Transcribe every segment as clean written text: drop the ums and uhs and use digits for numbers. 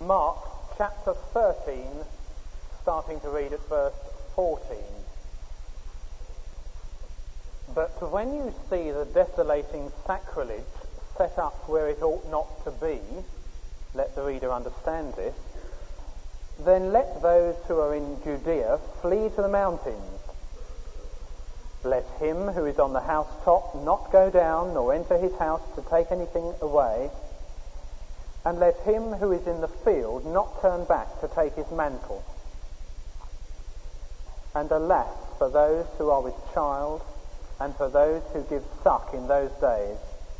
Mark chapter 13, starting to read at verse 14. But when you see the desolating sacrilege set up where it ought not to be, let the reader understand this, then let those who are in Judea flee to the mountains. Let him who is on the housetop not go down nor enter his house to take anything away, and let him who is in the field not turn back to take his mantle. And alas for those who are with child, and for those who give suck in those days.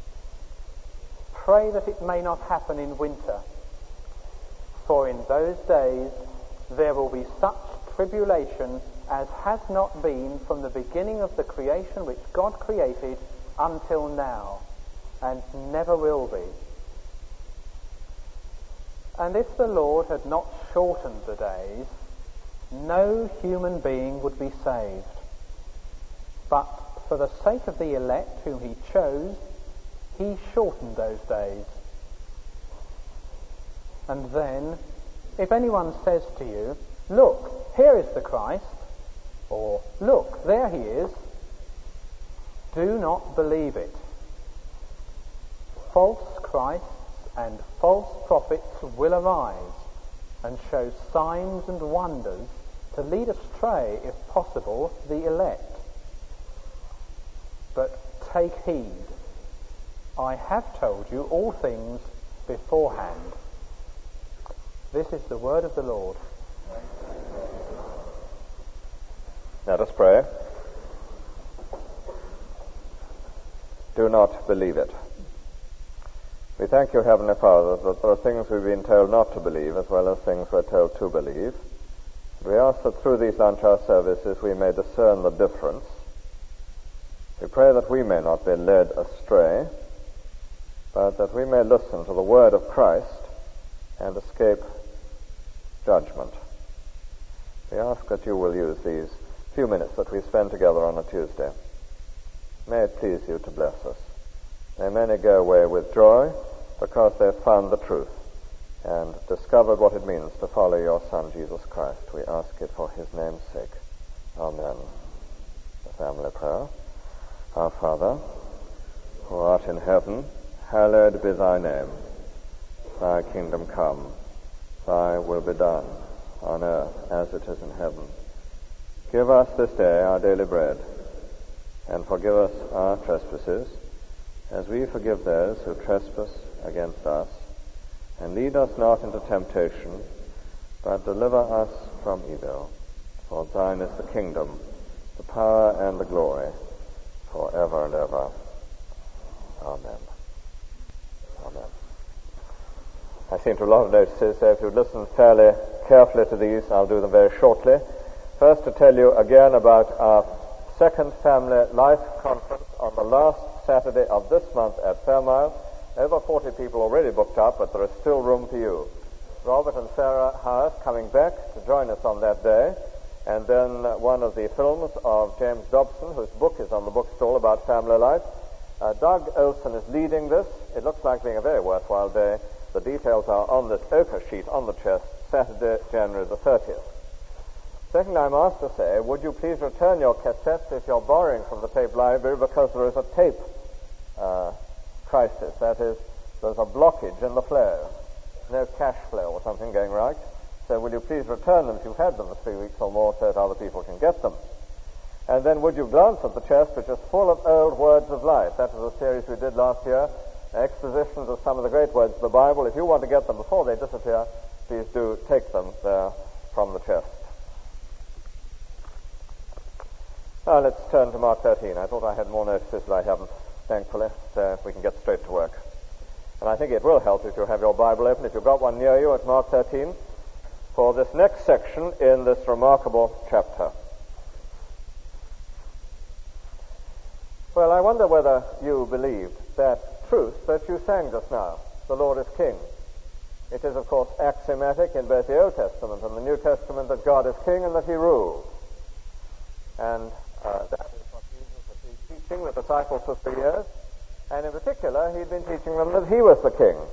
Pray that it may not happen in winter, for in those days there will be such tribulation as has not been from the beginning of the creation which God created until now, and never will be. And if the Lord had not shortened the days, no human being would be saved. But for the sake of the elect whom he chose, he shortened those days. And then, if anyone says to you, "Look, here is the Christ," or "Look, there he is," do not believe it. False Christs and false prophets will arise and show signs and wonders to lead astray, if possible, the elect. But take heed, I have told you all things beforehand. This is the word of the Lord. Let us pray. Do not believe it. We thank you, Heavenly Father, that there are things we've been told not to believe as well as things we're told to believe. We ask that through these lunch hour services we may discern the difference. We pray that we may not be led astray, but that we may listen to the word of Christ and escape judgment. We ask that you will use these few minutes that we spend together on a Tuesday. May it please you to bless us. May many go away with joy because they've found the truth and discovered what it means to follow your Son, Jesus Christ. We ask it for his name's sake. Amen. The family prayer. Our Father, who art in heaven, hallowed be thy name. Thy kingdom come, thy will be done, on earth as it is in heaven. Give us this day our daily bread, and forgive us our trespasses, as we forgive those who trespass against us. And lead us not into temptation, but deliver us from evil. For thine is the kingdom, the power, and the glory, forever and ever. Amen. Amen. I seem to have a lot of notices, so if you'd listen fairly carefully to these, I'll do them very shortly. First, to tell you again about our second Family Life Conference on the last Saturday of this month at Fairmile. Over 40 people already booked up, but there is still room for you. Robert and Sarah Howes coming back to join us on that day. And then one of the films of James Dobson, whose book is on the bookstall about family life. Doug Olson is leading this. It looks like being a very worthwhile day. The details are on this ochre sheet on the chest, Saturday, January the 30th. Second, I'm asked to say, would you please return your cassettes if you're borrowing from the tape library, because there is a tape crisis. That is, there's a blockage in the flow. No cash flow or something going right. So will you please return them if you've had them for 3 weeks or more, so that other people can get them. And then would you glance at the chest, which is full of old words of life. That was a series we did last year, expositions of some of the great words of the Bible. If you want to get them before they disappear, please do take them there from the chest. Now let's turn to Mark 13. I thought I had more notices, but I haven't, thankfully, so we can get straight to work. And I think it will help if you have your Bible open, if you've got one near you, at Mark 13, for this next section in this remarkable chapter. Well, I wonder whether you believed that truth that you sang just now, the Lord is King. It is, of course, axiomatic in both the Old Testament and the New Testament that God is King and that he rules. And that is what Jesus had been teaching the disciples for 3 years. And in particular, he'd been teaching them that he was the King.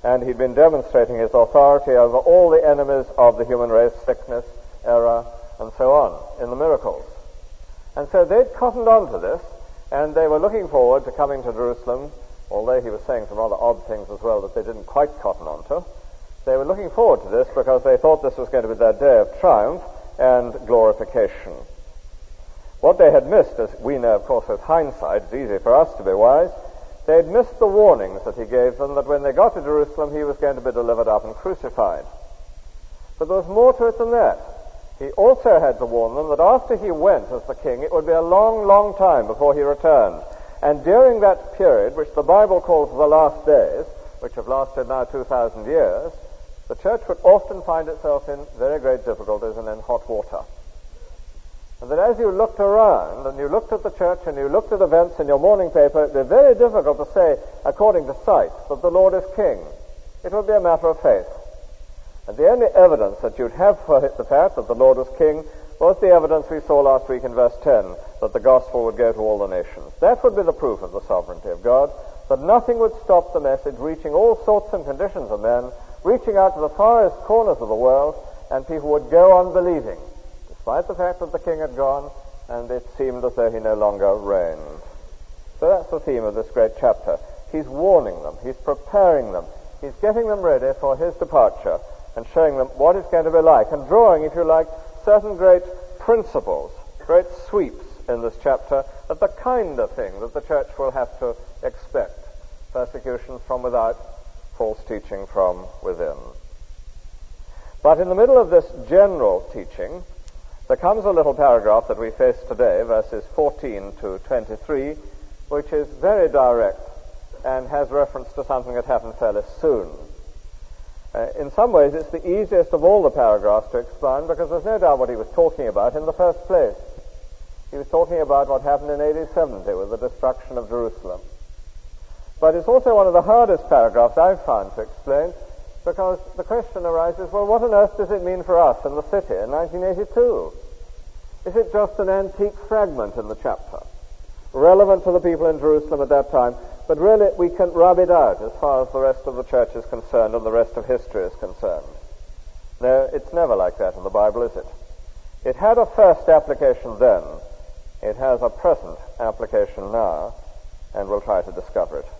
and he'd been demonstrating his authority over all the enemies of the human race, sickness, error, and so on, in the miracles. And so they'd cottoned on to this, and they were looking forward to coming to Jerusalem, although he was saying some rather odd things as well that they didn't quite cotton on to. They were looking forward to this because they thought this was going to be their day of triumph and glorification. What they had missed, as we know, of course, with hindsight, it's easy for us to be wise, they had missed the warnings that he gave them that when they got to Jerusalem he was going to be delivered up and crucified. But there was more to it than that. He also had to warn them that after he went as the king, it would be a long, long time before he returned. And during that period, which the Bible calls the last days, which have lasted now 2,000 years, the church would often find itself in very great difficulties and in hot water. And that as you looked around, and you looked at the church, and you looked at events in your morning paper, it would be very difficult to say, according to sight, that the Lord is king. It would be a matter of faith. And the only evidence that you'd have for the fact that the Lord was king was the evidence we saw last week in verse 10, that the gospel would go to all the nations. That would be the proof of the sovereignty of God, that nothing would stop the message reaching all sorts and conditions of men, reaching out to the farthest corners of the world, and people would go on believing, despite the fact that the king had gone, and it seemed as though he no longer reigned. So that's the theme of this great chapter. He's warning them, he's preparing them, he's getting them ready for his departure, and showing them what it's going to be like, and drawing, if you like, certain great principles, great sweeps in this chapter of the kind of thing that the church will have to expect. Persecution from without, false teaching from within. But in the middle of this general teaching, there comes a little paragraph that we face today, verses 14 to 23, which is very direct and has reference to something that happened fairly soon. In some ways, it's the easiest of all the paragraphs to explain because there's no doubt what he was talking about in the first place. He was talking about what happened in AD 70 with the destruction of Jerusalem. But it's also one of the hardest paragraphs I've found to explain because the question arises, well, what on earth does it mean for us in the city in 1982? Is it just an antique fragment in the chapter, relevant to the people in Jerusalem at that time, but really we can rub it out as far as the rest of the church is concerned and the rest of history is concerned? No, it's never like that in the Bible, is it? It had a first application then. It has a present application now, and we'll try to discover it.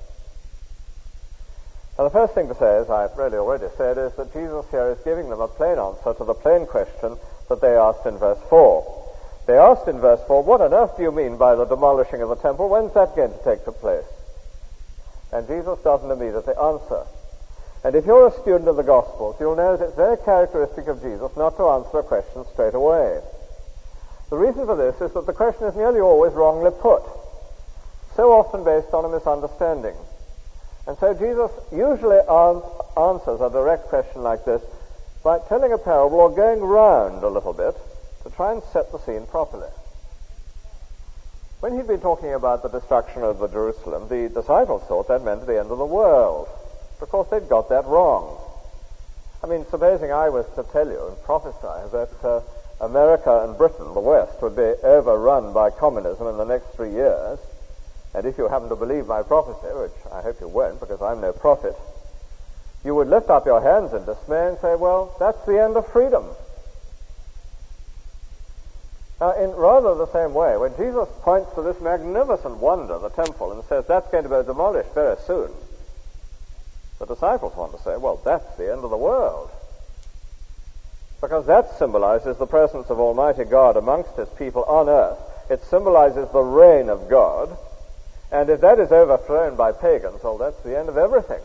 Now, the first thing to say, as I've really already said, is that Jesus here is giving them a plain answer to the plain question that they asked in verse 4. They asked in verse 4, what on earth do you mean by the demolishing of the temple? When's that going to take place? And Jesus doesn't immediately answer. And if you're a student of the Gospels, you'll know that it's very characteristic of Jesus not to answer a question straight away. The reason for this is that the question is nearly always wrongly put, so often based on a misunderstanding. And so Jesus usually answers a direct question like this by telling a parable or going round a little bit to try and set the scene properly. When he'd been talking about the destruction of Jerusalem, the disciples thought that meant the end of the world. Of course, they'd got that wrong. I mean, supposing I was to tell you and prophesy that America and Britain, the West, would be overrun by communism in the next 3 years, and if you happen to believe my prophecy, which I hope you won't because I'm no prophet, you would lift up your hands in dismay and say, well, that's the end of freedom. Now, in rather the same way, when Jesus points to this magnificent wonder, the temple, and says that's going to be demolished very soon, the disciples want to say, well, that's the end of the world. Because that symbolizes the presence of Almighty God amongst his people on earth. It symbolizes the reign of God. And if that is overthrown by pagans, well, that's the end of everything.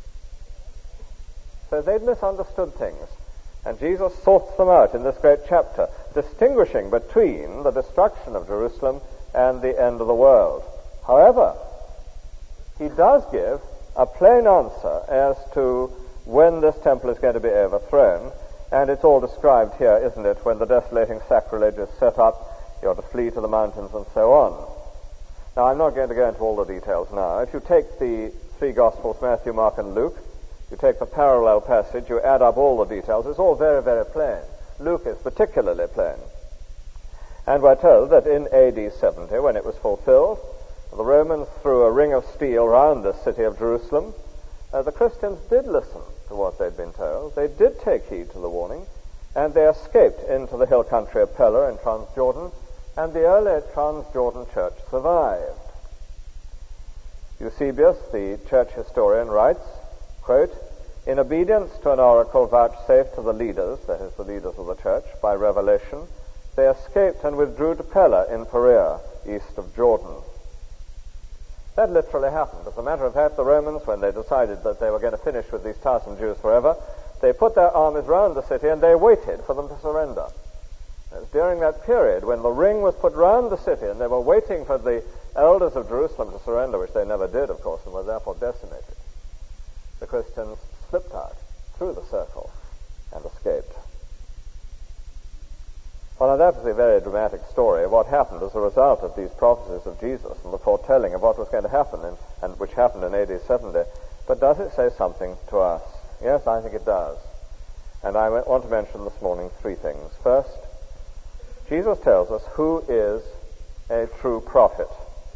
So they'd misunderstood things. And Jesus sorts them out in this great chapter, distinguishing between the destruction of Jerusalem and the end of the world. However, he does give a plain answer as to when this temple is going to be overthrown, and it's all described here, isn't it? When the desolating sacrilege is set up, you're to flee to the mountains and so on. Now, I'm not going to go into all the details now. If you take the three Gospels, Matthew, Mark, and Luke, you take the parallel passage, you add up all the details, it's all very, very plain. Luke is particularly plain. And we're told that in AD 70, when it was fulfilled, the Romans threw a ring of steel round the city of Jerusalem, the Christians did listen to what they'd been told. They did take heed to the warning, and they escaped into the hill country of Pella in Transjordan, and the early Transjordan church survived. Eusebius, the church historian, writes, quote, "In obedience to an oracle vouchsafed to the leaders, that is, the leaders of the church, by revelation, they escaped and withdrew to Pella in Perea, east of Jordan." That literally happened. As a matter of fact, the Romans, when they decided that they were going to finish with these tiresome Jews forever, they put their armies round the city and they waited for them to surrender. It was during that period when the ring was put round the city and they were waiting for the elders of Jerusalem to surrender, which they never did, of course, and were therefore decimated. The Christians slipped out through the circle and escaped. Well, now that was a very dramatic story of what happened as a result of these prophecies of Jesus and the foretelling of what was going to happen, and which happened in AD 70. But does it say something to us? Yes, I think it does. And I want to mention this morning three things. First, Jesus tells us who is a true prophet.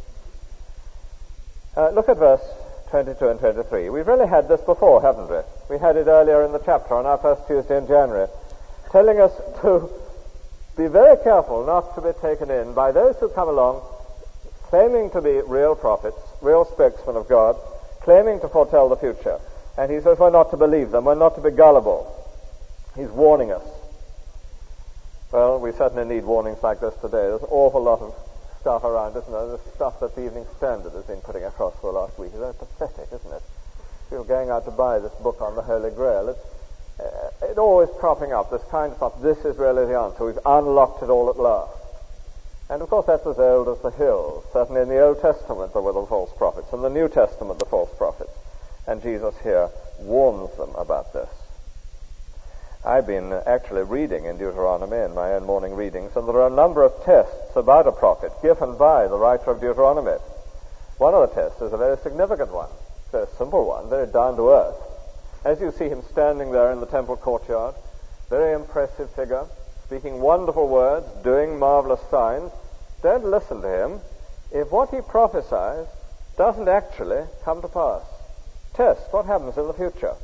Look at verse 22 and 23. We've really had this before, haven't we? We had it earlier in the chapter on our first Tuesday in January, telling us to be very careful not to be taken in by those who come along claiming to be real prophets, real spokesmen of God, claiming to foretell the future. And he says we're not to believe them, we're not to be gullible. He's warning us. Well, we certainly need warnings like this today. There's an awful lot of stuff around, isn't there? The stuff that the Evening Standard has been putting across for the last week. It's very pathetic, isn't it? People going out to buy this book on the Holy Grail. It's always cropping up, this kind of stuff. This is really the answer. We've unlocked it all at last. And of course that's as old as the hills. Certainly in the Old Testament there were the false prophets. In the New Testament the false prophets. And Jesus here warns them about this. I've been actually reading in Deuteronomy in my own morning readings, and there are a number of tests about a prophet given by the writer of Deuteronomy. One of the tests is a very significant one, a very simple one, very down to earth. As you see him standing there in the temple courtyard, very impressive figure, speaking wonderful words, doing marvelous signs, don't listen to him if what he prophesies doesn't actually come to pass. Test what happens in the future.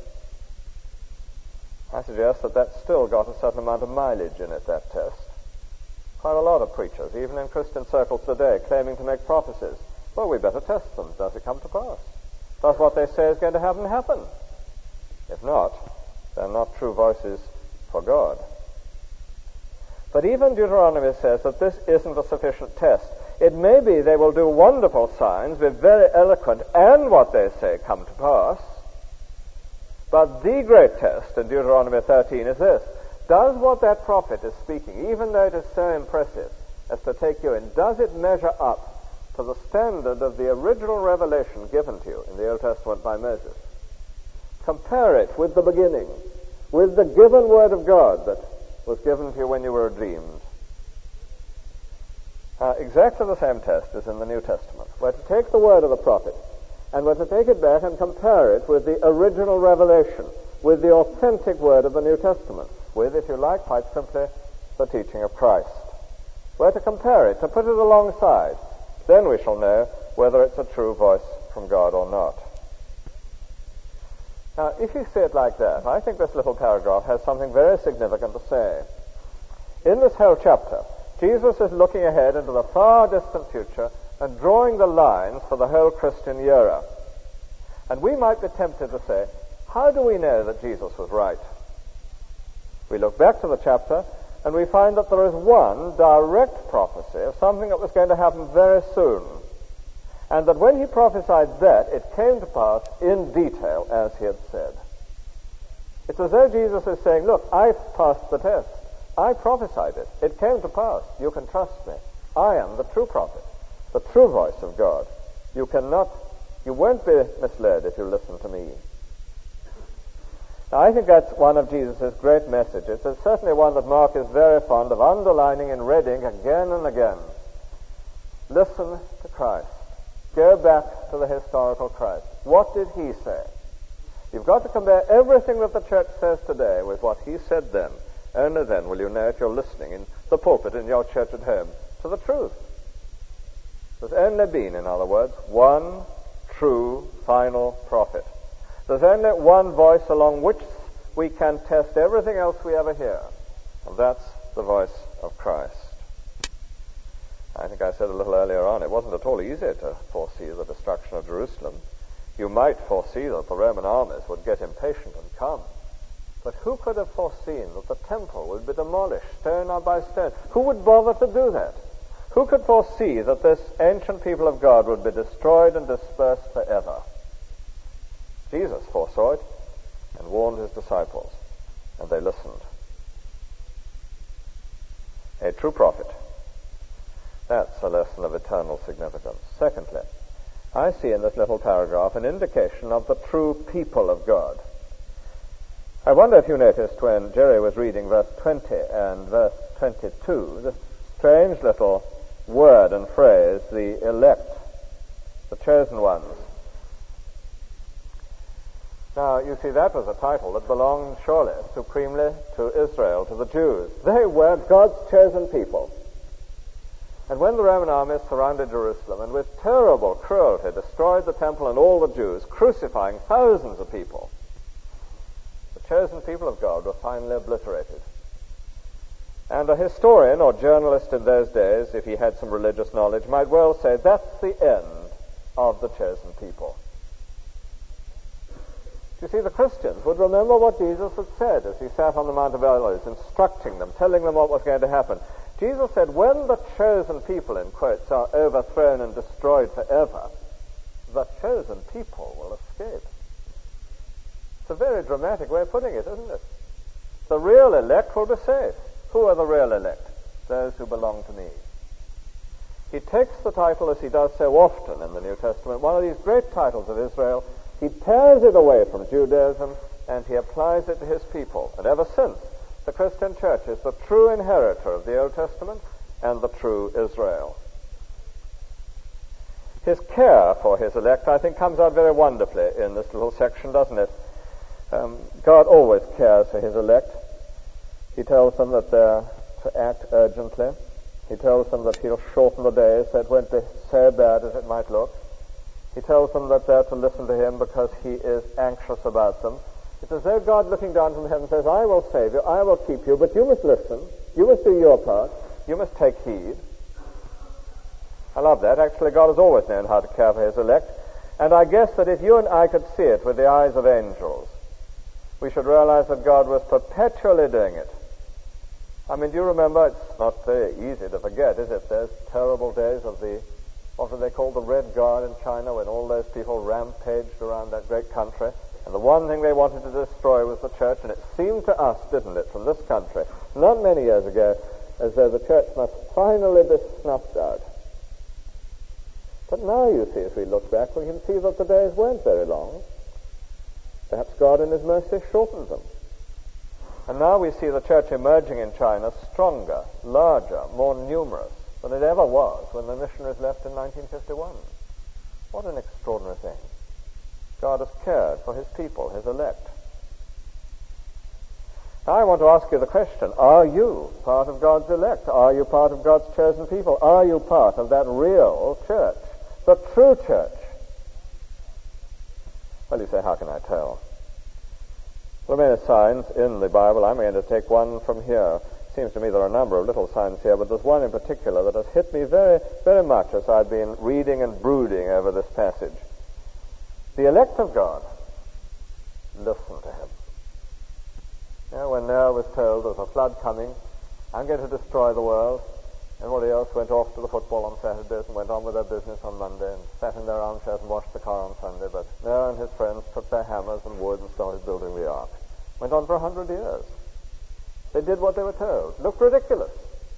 I suggest that that's still got a certain amount of mileage in it, that test. Quite a lot of preachers, even in Christian circles today, claiming to make prophecies. Well, we better test them. Does it come to pass? Does what they say is going to happen? If not, they're not true voices for God. But even Deuteronomy says that this isn't a sufficient test. It may be they will do wonderful signs, be very eloquent, and what they say come to pass. But the great test in Deuteronomy 13 is this. Does what that prophet is speaking, even though it is so impressive as to take you in, does it measure up to the standard of the original revelation given to you in the Old Testament by Moses? Compare it with the beginning, with the given word of God that was given to you when you were redeemed. Exactly the same test is in the New Testament. We're to take the word of the prophet, and we're to take it back and compare it with the original revelation, with the authentic word of the New Testament, with, if you like, quite simply, the teaching of Christ. We're to compare it, to put it alongside. Then we shall know whether it's a true voice from God or not. Now, if you see it like that, I think this little paragraph has something very significant to say. In this whole chapter, Jesus is looking ahead into the far distant future and drawing the lines for the whole Christian era. And we might be tempted to say, how do we know that Jesus was right? We look back to the chapter and we find that there is one direct prophecy of something that was going to happen very soon. And that when he prophesied that, it came to pass in detail as he had said. It's as though Jesus is saying, look, I passed the test. I prophesied it. It came to pass. You can trust me. I am the true prophet, the true voice of God. You won't be misled if you listen to me. Now, I think that's one of Jesus' great messages. It's certainly one that Mark is very fond of underlining and reading again and again. Listen to Christ. Go back to the historical Christ. What did he say? You've got to compare everything that the church says today with what he said then. Only then will you know if you're listening in the pulpit in your church at home to the truth. There's only been, in other words, one true final prophet. There's only one voice along which we can test everything else we ever hear, and that's the voice of Christ. I think I said a little earlier on, it wasn't at all easy to foresee the destruction of Jerusalem. You might foresee that the Roman armies would get impatient and come. But who could have foreseen that the temple would be demolished stone by stone? Who would bother to do that? Who could foresee that this ancient people of God would be destroyed and dispersed forever? Jesus foresaw it and warned his disciples, and they listened. A true prophet. That's a lesson of eternal significance. Secondly, I see in this little paragraph an indication of the true people of God. I wonder if you noticed when Jerry was reading verse 20 and verse 22, this strange little word and phrase, the elect, the chosen ones. Now, you see, that was a title that belonged surely supremely to Israel, to the Jews. They were God's chosen people. And when the Roman armies surrounded Jerusalem and with terrible cruelty destroyed the temple and all the Jews, crucifying thousands of people, the chosen people of God were finally obliterated. And a historian or journalist in those days, if he had some religious knowledge, might well say that's the end of the chosen people. You see, the Christians would remember what Jesus had said as he sat on the Mount of Olives, instructing them, telling them what was going to happen. Jesus said, when the chosen people, in quotes, are overthrown and destroyed forever, the chosen people will escape. It's a very dramatic way of putting it, isn't it? The real elect will be saved. Who are the real elect? Those who belong to me. He takes the title, as he does so often in the New Testament, one of these great titles of Israel. He tears it away from Judaism and he applies it to his people. And ever since, the Christian church is the true inheritor of the Old Testament and the true Israel. His care for his elect, I think, comes out very wonderfully in this little section, doesn't it? God always cares for his elect. He tells them that they're to act urgently. He tells them that he'll shorten the days so it won't be so bad as it might look. He tells them that they're to listen to him because he is anxious about them. It's as though God looking down from heaven says, I will save you, I will keep you, but you must listen. You must do your part. You must take heed. I love that. Actually, God has always known how to care for his elect. And I guess that if you and I could see it with the eyes of angels, we should realize that God was perpetually doing it. I mean, do you remember, it's not very easy to forget, is it, those terrible days of the, what do they call, the Red Guard in China, when all those people rampaged around that great country, and the one thing they wanted to destroy was the church, and it seemed to us, didn't it, from this country, not many years ago, as though the church must finally be snuffed out. But now, you see, as we look back, we can see that the days weren't very long. Perhaps God in his mercy shortened them. And now we see the church emerging in China stronger, larger, more numerous than it ever was when the missionaries left in 1951. What an extraordinary thing. God has cared for his people, his elect. Now I want to ask you the question, are you part of God's elect? Are you part of God's chosen people? Are you part of that real church, the true church? Well, you say, how can I tell? There are many signs in the Bible. I'm going to take one from here. It seems to me there are a number of little signs here, but there's one in particular that has hit me very, very much as I've been reading and brooding over this passage. The elect of God, listen to him. You know, when Noah was told there's a flood coming, I'm going to destroy the world, everybody else went off to the football on Saturdays and went on with their business on Monday and sat in their armchairs and washed the car on Sunday, but Noah and his friends took their hammers and wood and started building the ark. Went on for 100 years. They did what they were told. Looked ridiculous.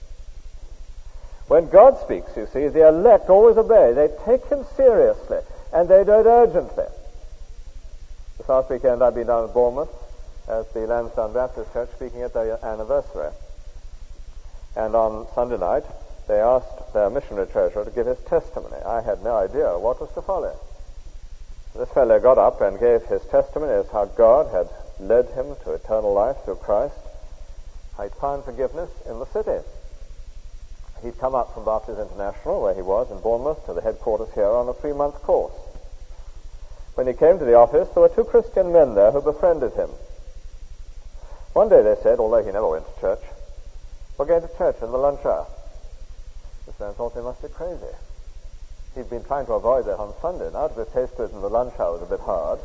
When God speaks, you see, the elect always obey. They take him seriously, and they do it urgently. This last weekend I've been down at Bournemouth at the Lansdowne Baptist Church speaking at their anniversary. And on Sunday night, they asked their missionary treasurer to give his testimony. I had no idea what was to follow. This fellow got up and gave his testimony as how God had led him to eternal life through Christ. He'd found forgiveness in the city. He'd come up from Baptist International, where he was in Bournemouth, to the headquarters here on a 3-month course. When he came to the office, there were 2 Christian men there who befriended him. One day they said, although he never went to church, "We're going to church in the lunch hour." This man thought they must be crazy. He'd been trying to avoid that on Sunday. Now to be faced with it in the lunch hour was a bit hard.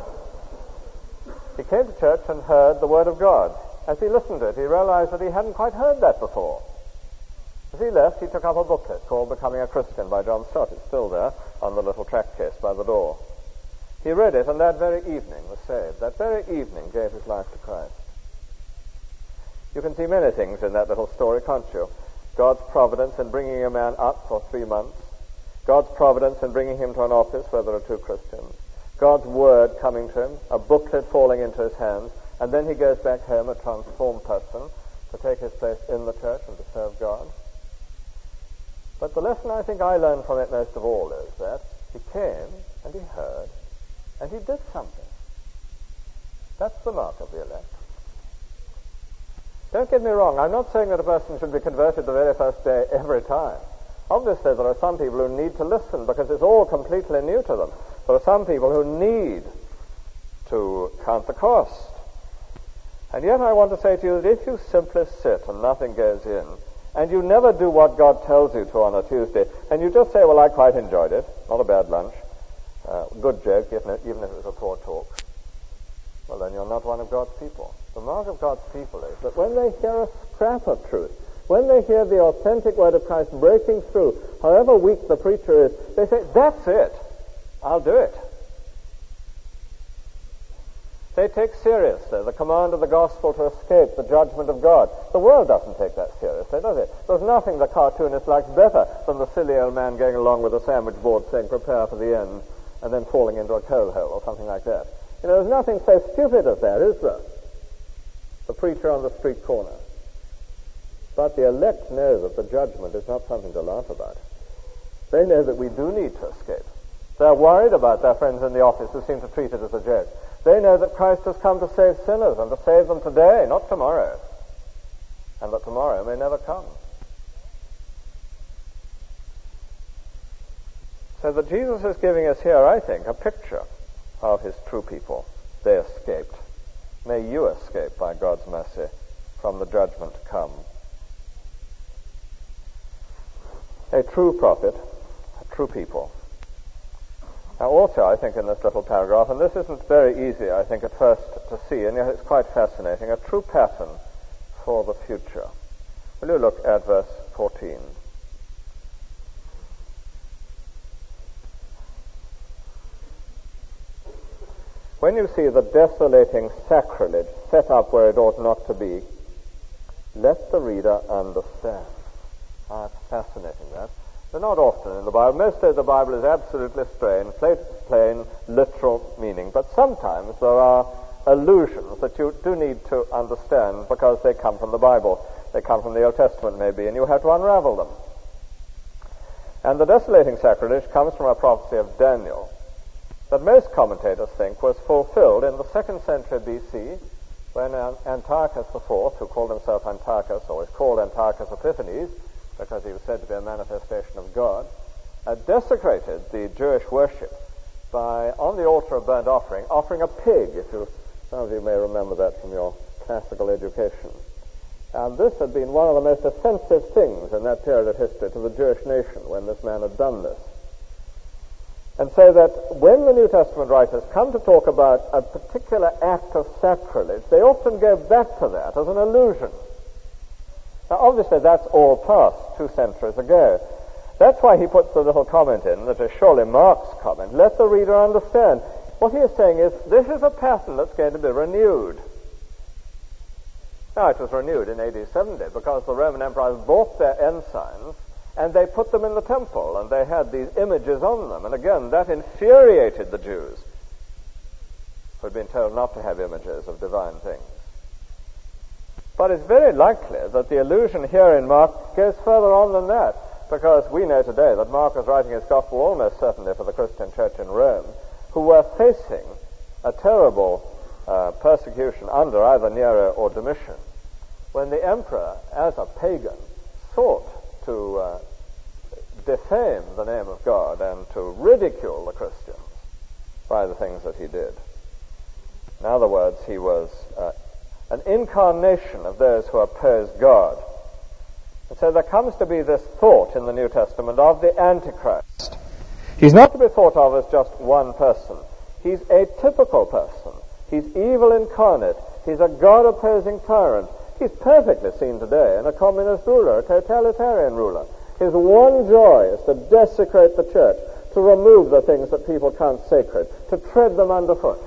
He came to church and heard the Word of God. As he listened to it, he realized that he hadn't quite heard that before. As he left, he took up a booklet called Becoming a Christian by John Stott. It's still there on the little track case by the door. He read it, and that very evening was saved. That very evening gave his life to Christ. You can see many things in that little story, can't you? God's providence in bringing a man up for 3 months. God's providence in bringing him to an office where there are 2 Christians. God's word coming to him, a booklet falling into his hands, and then he goes back home a transformed person to take his place in the church and to serve God. But the lesson I think I learned from it most of all is that he came and he heard and he did something. That's the mark of the elect. Don't get me wrong, I'm not saying that a person should be converted the very first day every time. Obviously there are some people who need to listen because it's all completely new to them. There are some people who need to count the cost. And yet I want to say to you that if you simply sit and nothing goes in, and you never do what God tells you to on a Tuesday, and you just say, "Well, I quite enjoyed it, not a bad lunch, good joke, even if it was a poor talk," well, then you're not one of God's people. The mark of God's people is that when they hear a scrap of truth, when they hear the authentic word of Christ breaking through, however weak the preacher is, they say, "That's it. I'll do it." They take seriously the command of the gospel to escape the judgment of God. The world doesn't take that seriously, does it? There's nothing the cartoonist likes better than the silly old man going along with a sandwich board saying, "Prepare for the end," and then falling into a coal hole or something like that. You know, there's nothing so stupid as that, is there? The preacher on the street corner. But the elect know that the judgment is not something to laugh about. They know that we do need to escape. They're worried about their friends in the office who seem to treat it as a joke. They know that Christ has come to save sinners and to save them today, not tomorrow, and that tomorrow may never come. So that Jesus is giving us here, I think, a picture of his true people. They escaped. May you escape by God's mercy from the judgment to come. A true prophet, a true people. Now also, I think, in this little paragraph, and this isn't very easy, I think, at first to see, and yet it's quite fascinating, a true pattern for the future. Will you look at verse 14? When you see the desolating sacrilege set up where it ought not to be, let the reader understand. It's fascinating, that. They're not often in the Bible. Most of the Bible is absolutely plain, literal meaning. But sometimes there are allusions that you do need to understand because they come from the Bible. They come from the Old Testament, maybe, and you have to unravel them. And the desolating sacrilege comes from a prophecy of Daniel that most commentators think was fulfilled in the 2nd century B.C. when Antiochus IV, who called himself Antiochus, or is called Antiochus Epiphanes, because he was said to be a manifestation of God, desecrated the Jewish worship by, on the altar of burnt offering a pig. Some of you may remember that from your classical education. And this had been one of the most offensive things in that period of history to the Jewish nation when this man had done this. And so that when the New Testament writers come to talk about a particular act of sacrilege, they often go back to that as an allusion. Now, obviously, that's all past 2 centuries ago. That's why he puts the little comment in that is surely Mark's comment. Let the reader understand. What he is saying is, this is a pattern that's going to be renewed. Now, it was renewed in AD 70 because the Roman emperors bought their ensigns and they put them in the temple, and they had these images on them. And again, that infuriated the Jews, who had been told not to have images of divine things. But it's very likely that the allusion here in Mark goes further on than that, because we know today that Mark was writing his gospel almost certainly for the Christian church in Rome, who were facing a terrible persecution under either Nero or Domitian, when the emperor, as a pagan, sought to defame the name of God and to ridicule the Christians. by the things that he did. In other words, he was an incarnation of those who oppose God. And so there comes to be this thought in the New Testament of the Antichrist. He's not to be thought of as just one person. He's a typical person. He's evil incarnate. He's a God-opposing tyrant. He's perfectly seen today in a communist ruler, a totalitarian ruler. His one joy is to desecrate the church, to remove the things that people count sacred, to tread them underfoot.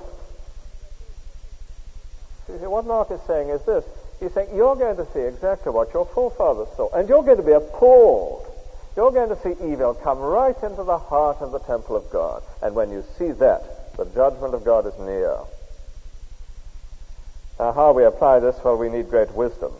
See, what Mark is saying is this. He's saying, you're going to see exactly what your forefathers saw, and you're going to be appalled. You're going to see evil come right into the heart of the temple of God. And when you see that, the judgment of God is near. Now, how we apply this? Well, we need great wisdom.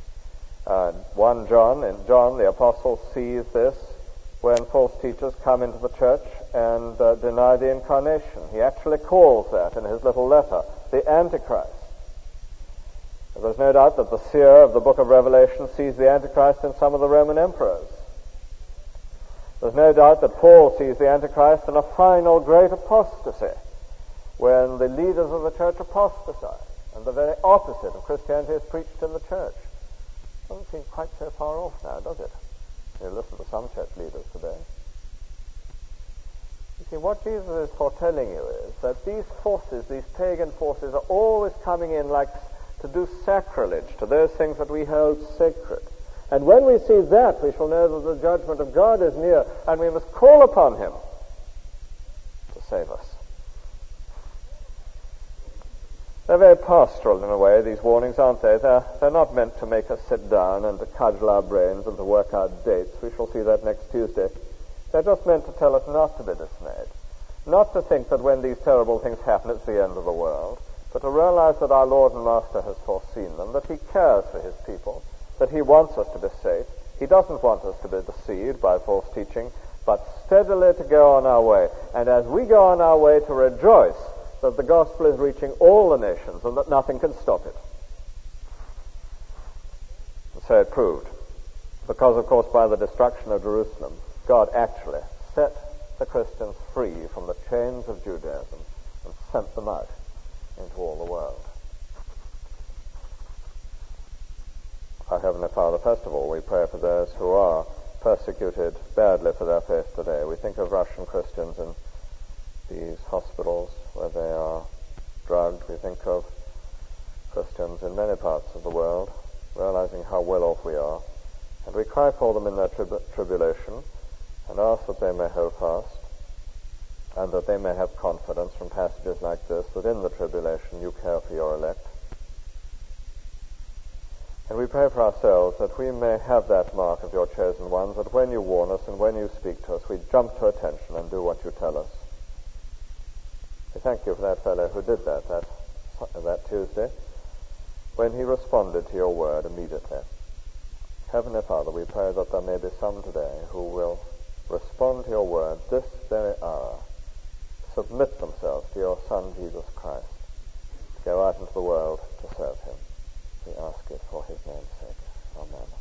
John the Apostle sees this when false teachers come into the church and deny the incarnation. He actually calls that in his little letter, the Antichrist. There's no doubt that the seer of the book of Revelation sees the Antichrist in some of the Roman emperors. There's no doubt that Paul sees the Antichrist in a final great apostasy, when the leaders of the church apostatize, and the very opposite of Christianity is preached in the church. Doesn't seem quite so far off now, does it? You listen to some church leaders today. You see, what Jesus is foretelling you is that these forces, these pagan forces, are always coming in like to do sacrilege to those things that we hold sacred. And when we see that, we shall know that the judgment of God is near, and we must call upon him to save us. They're very pastoral in a way, these warnings, aren't they? They're not meant to make us sit down and to cudgel our brains and to work out dates. We shall see that next Tuesday. They're just meant to tell us not to be dismayed, not to think that when these terrible things happen it's the end of the world, but to realize that our Lord and Master has foreseen them, that he cares for his people, that he wants us to be safe. He doesn't want us to be deceived by false teaching, but steadily to go on our way. And as we go on our way, to rejoice that the gospel is reaching all the nations and that nothing can stop it. And so it proved. Because, of course, by the destruction of Jerusalem, God actually set the Christians free from the chains of Judaism and sent them out into all the world. Our Heavenly Father, first of all, we pray for those who are persecuted badly for their faith today. We think of Russian Christians in these hospitals where they are drugged. We think of Christians in many parts of the world, realizing how well off we are. And we cry for them in their tribulation and ask that they may hold fast and that they may have confidence from passages like this, that in the tribulation you care for your elect. And we pray for ourselves that we may have that mark of your chosen ones, that when you warn us and when you speak to us, we jump to attention and do what you tell us. We thank you for that fellow who did that Tuesday, when he responded to your word immediately. Heavenly Father, we pray that there may be some today who will respond to your word this very hour, submit themselves to your Son, Jesus Christ, to go out into the world to serve him. We ask it for his name's sake. Amen.